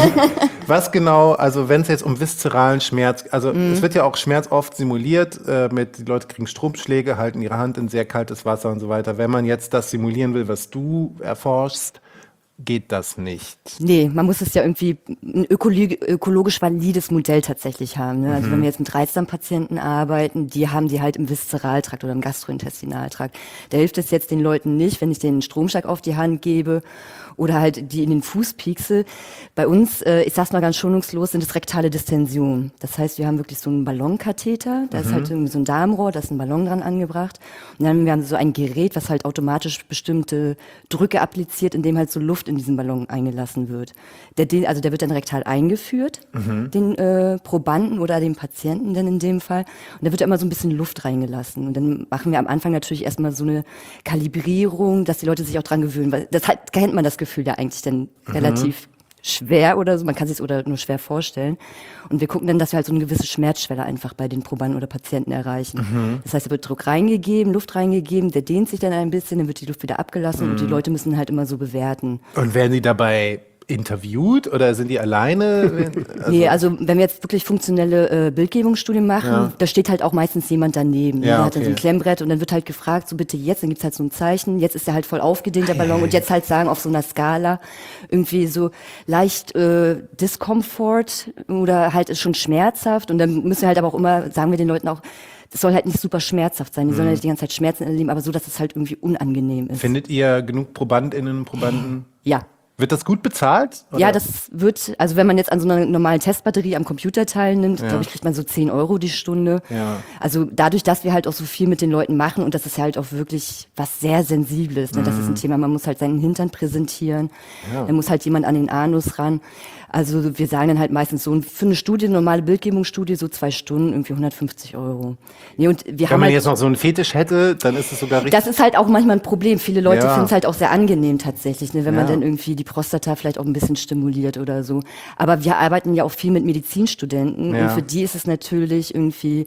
A: Was genau, also wenn es jetzt um viszeralen Schmerz, also es wird ja auch Schmerz oft simuliert, äh, mit die Leute kriegen Stromschläge, halten ihre Hand in sehr kaltes Wasser und so weiter. Wenn man jetzt das simulieren will, was du erforschst, geht das nicht.
C: Nee, man muss es ja irgendwie ein ökologi- ökologisch valides Modell tatsächlich haben. Ne? Also wenn wir jetzt mit Reizdarmpatienten arbeiten, die haben die halt im Viszeraltrakt oder im Gastrointestinaltrakt. Da hilft es jetzt den Leuten nicht, wenn ich denen einen Stromschlag auf die Hand gebe oder halt die in den Fuß piekse. Bei uns, äh, ich sag's mal ganz schonungslos, sind es rektale Distensionen. Das heißt, wir haben wirklich so einen Ballonkatheter, da ist halt irgendwie so ein Darmrohr, da ist ein Ballon dran angebracht. Und dann haben wir so ein Gerät, was halt automatisch bestimmte Drücke appliziert, indem halt so Luft in diesen Ballon eingelassen wird. Der, den, also der wird dann rektal eingeführt, den äh, Probanden oder den Patienten dann in dem Fall. Und da wird immer so ein bisschen Luft reingelassen. Und dann machen wir am Anfang natürlich erstmal so eine Kalibrierung, dass die Leute sich auch dran gewöhnen. Weil das halt, kennt man das Gefühl ja eigentlich dann relativ schwer oder so. Man kann sich oder nur schwer vorstellen. Und wir gucken dann, dass wir halt so eine gewisse Schmerzschwelle einfach bei den Probanden oder Patienten erreichen. Das heißt, da wird Druck reingegeben, Luft reingegeben, der dehnt sich dann ein bisschen, dann wird die Luft wieder abgelassen und die Leute müssen halt immer so bewerten.
A: Und werden die dabei interviewt oder sind die alleine? Wenn- Also,
C: Nee, also wenn wir jetzt wirklich funktionelle äh, Bildgebungsstudien machen,
A: Ja.
C: da steht halt auch meistens jemand daneben.
A: Ja,
C: Der hat dann so ein
A: okay.
C: Klemmbrett und dann wird halt gefragt, so bitte jetzt, dann gibt's halt so ein Zeichen, jetzt ist der halt voll aufgedehnt, der Ballon, und jetzt halt sagen auf so einer Skala irgendwie so leicht äh, Discomfort oder halt ist schon schmerzhaft, und dann müssen wir halt aber auch immer, sagen wir den Leuten auch, das soll halt nicht super schmerzhaft sein, die sollen halt die ganze Zeit Schmerzen erleben, aber so, dass es halt irgendwie unangenehm ist.
A: findet ihr genug ProbandInnen und Probanden?
C: Ja.
A: Wird das gut bezahlt? Oder?
C: Ja, das wird, also wenn man jetzt an so einer normalen Testbatterie am Computer teilnimmt,
A: Ja.
C: glaube ich, kriegt man so zehn Euro die Stunde.
A: Ja.
C: Also dadurch, dass wir halt auch so viel mit den Leuten machen, und das ist halt auch wirklich was sehr Sensibles, ne? Das ist ein Thema, man muss halt seinen Hintern präsentieren,
A: Mhm. Ja.
C: dann muss halt jemand an den Anus ran. Also wir sagen dann halt meistens so, für eine Studie, eine normale Bildgebungsstudie, so zwei Stunden, irgendwie hundertfünfzig Euro. Nee, und wir
A: Wenn
C: haben
A: man
C: halt
A: jetzt noch so einen Fetisch hätte, dann ist es sogar richtig.
C: das ist halt auch manchmal ein Problem. Viele Leute
A: Ja.
C: finden es halt auch sehr angenehm tatsächlich, ne, wenn man
A: Ja.
C: dann irgendwie die Prostata vielleicht auch ein bisschen stimuliert oder so. Aber wir arbeiten ja auch viel mit Medizinstudenten,
A: Ja.
C: und für die ist es natürlich irgendwie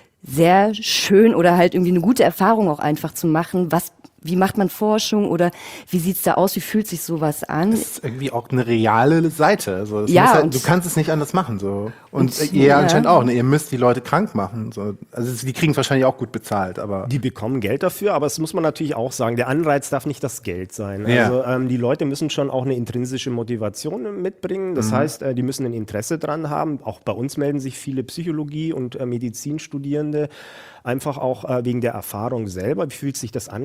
C: sehr schön oder halt irgendwie eine gute Erfahrung auch einfach zu machen, was, wie macht man Forschung oder wie sieht's da aus, wie fühlt sich sowas an?
A: Das ist irgendwie auch eine reale Seite. Also es
C: Ja,
A: muss halt,
C: und-
A: du kannst es nicht anders machen. So. Und,
C: Und-
A: ihr
C: ja.
A: anscheinend auch. Ne? Ihr müsst die Leute krank machen. So. Also die kriegen es wahrscheinlich auch gut bezahlt. Aber
B: Die bekommen Geld dafür, aber das muss man natürlich auch sagen, der Anreiz darf nicht das Geld sein.
A: Ja.
B: Also ähm, die Leute müssen schon auch eine intrinsische Motivation mitbringen. Das heißt, äh, die müssen ein Interesse dran haben. Auch bei uns melden sich viele Psychologie- und äh, Medizinstudierende, einfach auch äh, wegen der Erfahrung selber. Wie fühlt sich das an, krank zu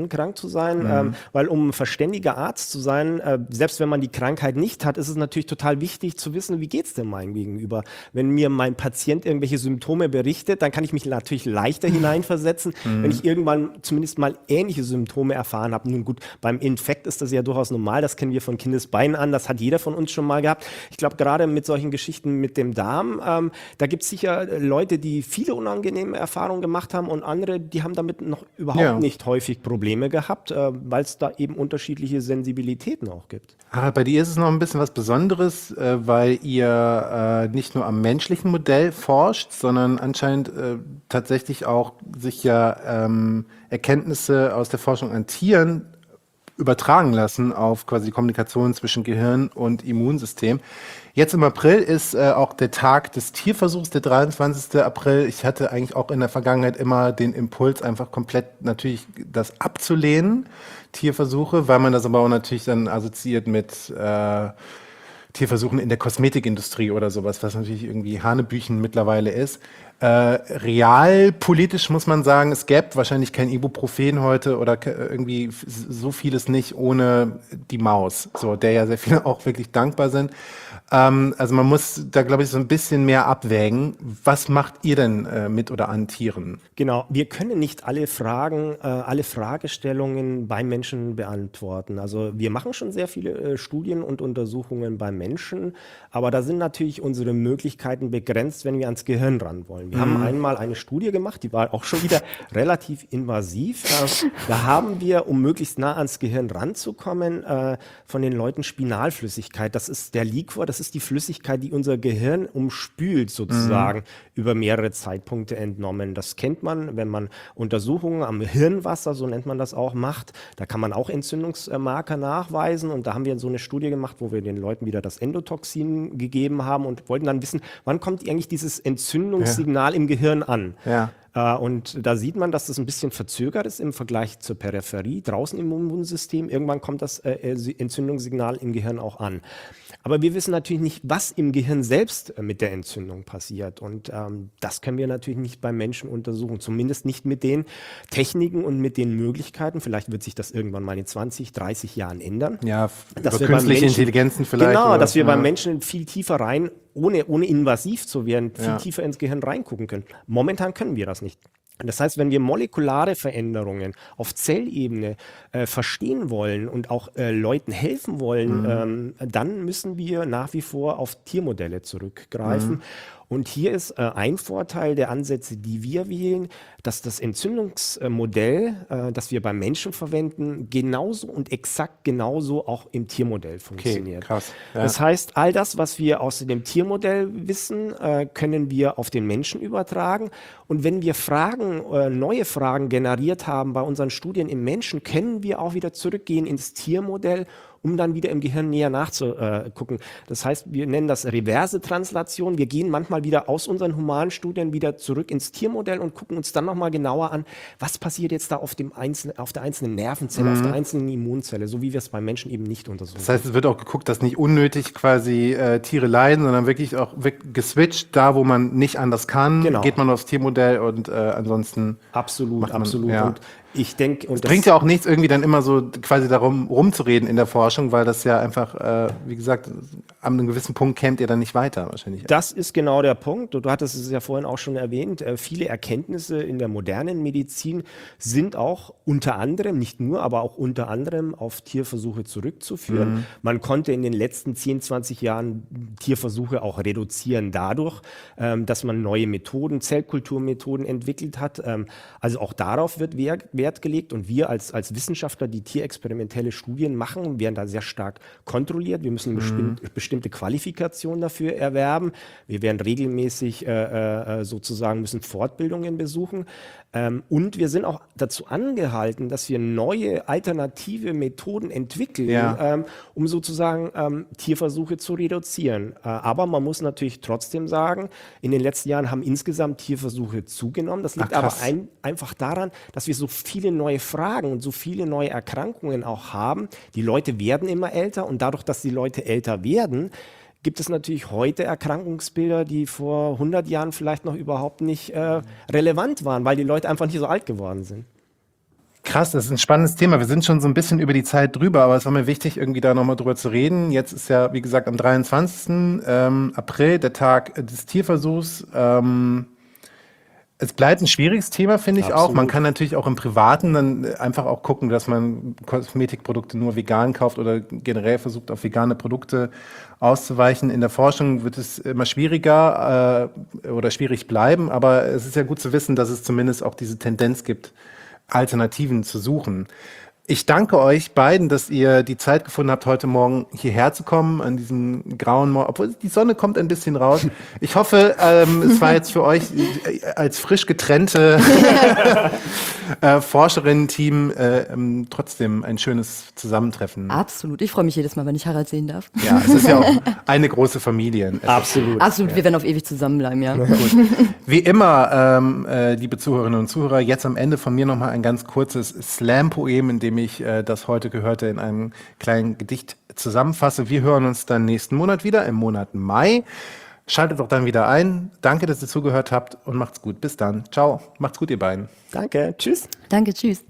B: zu sein,
A: Mhm.
B: ähm, weil um ein verständiger Arzt zu sein, äh, selbst wenn man die Krankheit nicht hat, ist es natürlich total wichtig zu wissen, wie geht's denn meinem Gegenüber? Wenn mir mein Patient irgendwelche Symptome berichtet, dann kann ich mich natürlich leichter hineinversetzen, wenn ich irgendwann zumindest mal ähnliche Symptome erfahren habe. Nun gut, beim Infekt ist das ja durchaus normal, das kennen wir von Kindesbeinen an, das hat jeder von uns schon mal gehabt. Ich glaube, gerade mit solchen Geschichten mit dem Darm, ähm, da gibt es sicher Leute, die viele unangenehme Erfahrungen gemacht haben und andere, die haben damit noch überhaupt
A: Ja.
B: nicht häufig Probleme gehabt, äh, weil es da eben unterschiedliche Sensibilitäten auch gibt.
A: Ah, bei dir ist es noch ein bisschen was Besonderes, äh, weil ihr äh, nicht nur am menschlichen Modell forscht, sondern anscheinend äh, tatsächlich auch sich ja ähm, Erkenntnisse aus der Forschung an Tieren übertragen lassen auf quasi die Kommunikation zwischen Gehirn und Immunsystem. Jetzt im April ist äh, auch der Tag des Tierversuchs, der dreiundzwanzigste April. Ich hatte eigentlich auch in der Vergangenheit immer den Impuls, einfach komplett natürlich das abzulehnen, Tierversuche, weil man das aber auch natürlich dann assoziiert mit äh, Tierversuchen in der Kosmetikindustrie oder sowas, was natürlich irgendwie Hanebüchen mittlerweile ist. Äh, realpolitisch muss man sagen, es gäbe wahrscheinlich kein Ibuprofen heute oder ke- irgendwie f- so vieles nicht ohne die Maus, so, der ja sehr viele auch wirklich dankbar sind. Ähm, also man muss da, glaube ich, so ein bisschen mehr abwägen. Was macht ihr denn äh, mit oder an Tieren?
B: Genau, wir können nicht alle Fragen, äh, alle Fragestellungen beim Menschen beantworten. Also wir machen schon sehr viele äh, Studien und Untersuchungen beim Menschen, aber da sind natürlich unsere Möglichkeiten begrenzt, wenn wir ans Gehirn ran wollen. Wir haben einmal eine Studie gemacht, die war auch schon wieder relativ invasiv. Äh, da haben wir, um möglichst nah ans Gehirn ranzukommen, äh, von den Leuten Spinalflüssigkeit. Das ist der Liquor, das ist die Flüssigkeit, die unser Gehirn umspült sozusagen über mehrere Zeitpunkte entnommen. Das kennt man, wenn man Untersuchungen am Hirnwasser, so nennt man das auch, macht. Da kann man auch Entzündungsmarker nachweisen und da haben wir so eine Studie gemacht, wo wir den Leuten wieder das Endotoxin gegeben haben und wollten dann wissen, wann kommt eigentlich dieses Entzündungssignal im Gehirn an.
A: Ja.
B: Äh, Und da sieht man, dass das ein bisschen verzögert ist im Vergleich zur Peripherie, draußen im Immunsystem. Irgendwann kommt das äh, äh, Entzündungssignal im Gehirn auch an. Aber wir wissen natürlich nicht, was im Gehirn selbst äh, mit der Entzündung passiert. Und ähm, das können wir natürlich nicht beim Menschen untersuchen. Zumindest nicht mit den Techniken und mit den Möglichkeiten. Vielleicht wird sich das irgendwann mal in zwanzig, dreißig Jahren ändern.
A: Ja, f-
B: Dass
A: über
B: wir beim
A: künstliche
B: Menschen-
A: Intelligenzen vielleicht.
B: Genau,
A: oder-
B: dass wir
A: ja.
B: beim Menschen viel tiefer rein, ohne, ohne invasiv zu werden, viel
A: Ja.
B: tiefer ins Gehirn reingucken können. Momentan können wir das nicht. Das heißt, wenn wir molekulare Veränderungen auf Zellebene äh, verstehen wollen und auch äh, Leuten helfen wollen, ähm, dann müssen wir nach wie vor auf Tiermodelle zurückgreifen. Und hier ist äh, ein Vorteil der Ansätze, die wir wählen, dass das Entzündungsmodell, äh, das wir beim Menschen verwenden, genauso und exakt genauso auch im Tiermodell funktioniert.
A: krass, ja.
B: Das heißt, all das, was wir aus dem Tiermodell wissen, äh, können wir auf den Menschen übertragen. Und wenn wir Fragen, äh, neue Fragen generiert haben bei unseren Studien im Menschen, können wir auch wieder zurückgehen ins Tiermodell, um dann wieder im Gehirn näher nachzugucken. Das heißt, wir nennen das reverse Translation. Wir gehen manchmal wieder aus unseren humanen Studien wieder zurück ins Tiermodell und gucken uns dann nochmal genauer an, was passiert jetzt da auf, dem einzelnen, auf der einzelnen Nervenzelle, auf der einzelnen Immunzelle, so wie wir es beim Menschen eben nicht untersuchen.
A: Das heißt, es wird auch geguckt, dass nicht unnötig quasi äh, Tiere leiden, sondern wirklich auch wirk- geswitcht, da wo man nicht anders kann,
B: Genau.
A: geht man aufs Tiermodell und äh, ansonsten
B: Absolut,
A: macht man-
B: absolut.
A: ja.
B: Und ich denke, und
A: Es bringt ja auch nichts, irgendwie dann immer so quasi darum rumzureden in der Forschung, weil das ja einfach, äh, wie gesagt, an einem gewissen Punkt kämt ihr dann nicht weiter wahrscheinlich.
B: Das ist genau der Punkt. Und du hattest es ja vorhin auch schon erwähnt. Äh, viele Erkenntnisse in der modernen Medizin sind auch unter anderem, nicht nur, aber auch unter anderem auf Tierversuche zurückzuführen. Man konnte in den letzten zehn, zwanzig Jahren Tierversuche auch reduzieren dadurch, ähm, dass man neue Methoden, Zellkulturmethoden entwickelt hat. Ähm, also auch darauf wird Wert, Wert gelegt. Und wir als, als Wissenschaftler, die tierexperimentelle Studien machen, werden da sehr stark kontrolliert. Wir müssen bestimmt, bestimmte Qualifikationen dafür erwerben. Wir werden regelmäßig äh, äh, sozusagen müssen Fortbildungen besuchen. Ähm, und wir sind auch dazu angehalten, dass wir neue alternative Methoden entwickeln,
A: Ja.
B: ähm, um sozusagen ähm, Tierversuche zu reduzieren. Äh, aber man muss natürlich trotzdem sagen, in den letzten Jahren haben insgesamt Tierversuche zugenommen. Das liegt
A: Ach,
B: aber
A: krass.
B: ein, einfach daran, dass wir so viele neue Fragen und so viele neue Erkrankungen auch haben. Die Leute werden immer älter und dadurch, dass die Leute älter werden, gibt es natürlich heute Erkrankungsbilder, die vor hundert Jahren vielleicht noch überhaupt nicht äh, relevant waren, weil die Leute einfach nicht so alt geworden sind.
A: Krass, das ist ein spannendes Thema. Wir sind schon so ein bisschen über die Zeit drüber, aber es war mir wichtig, irgendwie da nochmal drüber zu reden. Jetzt ist ja, wie gesagt, am dreiundzwanzigsten Ähm, April, der Tag des Tierversuchs. Ähm, es bleibt ein schwieriges Thema, finde ich auch. Man
B: Absolut.
A: kann natürlich auch im Privaten dann einfach auch gucken, dass man Kosmetikprodukte nur vegan kauft oder generell versucht, auf vegane Produkte auszuweichen. In der Forschung wird es immer schwieriger äh, oder schwierig bleiben, aber es ist ja gut zu wissen, dass es zumindest auch diese Tendenz gibt, Alternativen zu suchen. Ich danke euch beiden, dass ihr die Zeit gefunden habt, heute Morgen hierher zu kommen, an diesem grauen Morgen, obwohl die Sonne kommt ein bisschen raus. Ich hoffe, ähm, es war jetzt für euch äh, als frisch getrennte äh, Forscherinnen-Team äh, ähm, trotzdem ein schönes Zusammentreffen.
C: Absolut. Ich freue mich jedes Mal, wenn ich Harald sehen darf.
A: Ja, es ist ja auch eine große Familie. Es
B: Absolut.
C: Absolut, wir werden auf ewig zusammenbleiben, ja.
A: Wie immer, ähm, äh, liebe Zuhörerinnen und Zuhörer, jetzt am Ende von mir nochmal ein ganz kurzes Slam-Poem, in dem ich äh, das heute Gehörte in einem kleinen Gedicht zusammenfasse. Wir hören uns dann nächsten Monat wieder, im Monat Mai. Schaltet doch dann wieder ein. Danke, dass ihr zugehört habt und macht's gut. Bis dann. Ciao. Macht's gut, ihr beiden.
B: Danke, tschüss.
C: Danke, tschüss.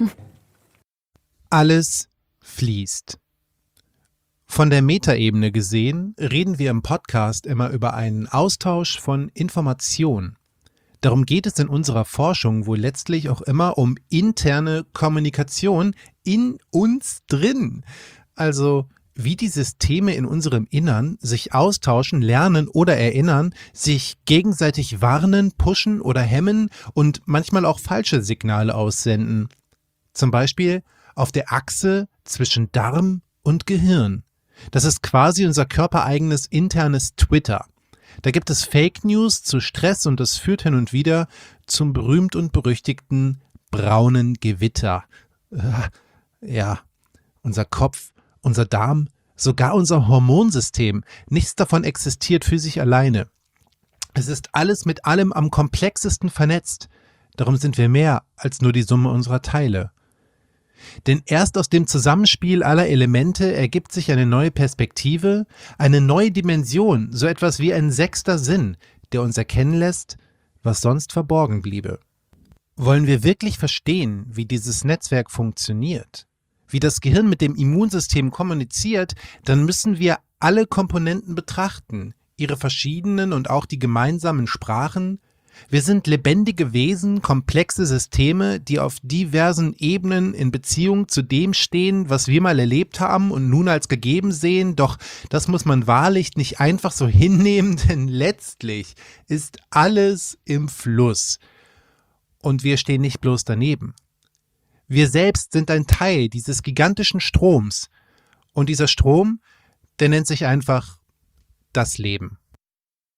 D: Alles fließt. Von der Metaebene gesehen reden wir im Podcast immer über einen Austausch von Informationen. Darum geht es in unserer Forschung wohl letztlich auch immer um interne Kommunikation in uns drin. Also wie die Systeme in unserem Innern sich austauschen, lernen oder erinnern, sich gegenseitig warnen, pushen oder hemmen und manchmal auch falsche Signale aussenden. Zum Beispiel auf der Achse zwischen Darm und Gehirn. Das ist quasi unser körpereigenes internes Twitter. Da gibt es Fake News zu Stress und das führt hin und wieder zum berühmt und berüchtigten braunen Gewitter. Ja, unser Kopf, unser Darm, sogar unser Hormonsystem, nichts davon existiert für sich alleine. Es ist alles mit allem am komplexesten vernetzt. Darum sind wir mehr als nur die Summe unserer Teile. Denn erst aus dem Zusammenspiel aller Elemente ergibt sich eine neue Perspektive, eine neue Dimension, so etwas wie ein sechster Sinn, der uns erkennen lässt, was sonst verborgen bliebe. Wollen wir wirklich verstehen, wie dieses Netzwerk funktioniert, wie das Gehirn mit dem Immunsystem kommuniziert, dann müssen wir alle Komponenten betrachten, ihre verschiedenen und auch die gemeinsamen Sprachen. Wir sind lebendige Wesen, komplexe Systeme, die auf diversen Ebenen in Beziehung zu dem stehen, was wir mal erlebt haben und nun als gegeben sehen. Doch das muss man wahrlich nicht einfach so hinnehmen, denn letztlich ist alles im Fluss. Und wir stehen nicht bloß daneben. Wir selbst sind ein Teil dieses gigantischen Stroms. Und dieser Strom, der nennt sich einfach das Leben.